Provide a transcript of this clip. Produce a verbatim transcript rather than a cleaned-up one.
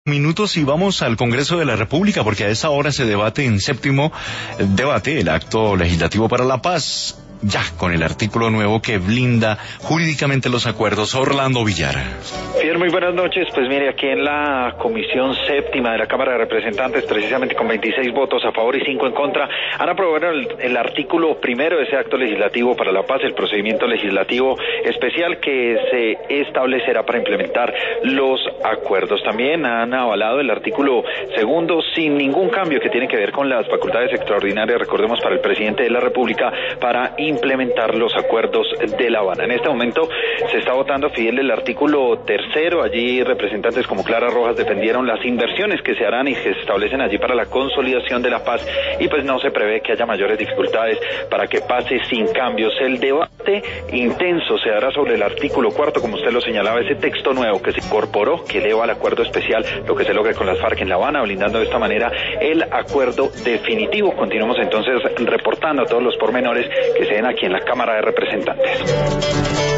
Minutos y vamos al Congreso de la República porque a esa hora se debate en séptimo debate el acto legislativo para la paz, ya con el artículo nuevo que blinda jurídicamente los acuerdos. Orlando Villar. Bien, muy buenas noches. Pues mire, aquí en la Comisión Séptima de la Cámara de Representantes, precisamente con veintiséis votos a favor y cinco en contra, han aprobado el, el artículo primero de ese acto legislativo para la paz, el procedimiento legislativo especial que se establecerá para implementar los acuerdos. También han avalado el artículo segundo sin ningún cambio que tiene que ver con las facultades extraordinarias, recordemos, para el presidente de la República para implementar los acuerdos de La Habana. En este momento se está votando, Fidel, el artículo tercero. Allí representantes como Clara Rojas defendieron las inversiones que se harán y que se establecen allí para la consolidación de la paz, y pues no se prevé que haya mayores dificultades para que pase sin cambios. El debate intenso se dará sobre el artículo cuarto, como usted lo señalaba, ese texto nuevo que se incorporó, que eleva al acuerdo especial lo que se logra con las FARC en La Habana, blindando de esta manera el acuerdo definitivo. Continuamos entonces reportando todos los pormenores que se den aquí en la Cámara de Representantes.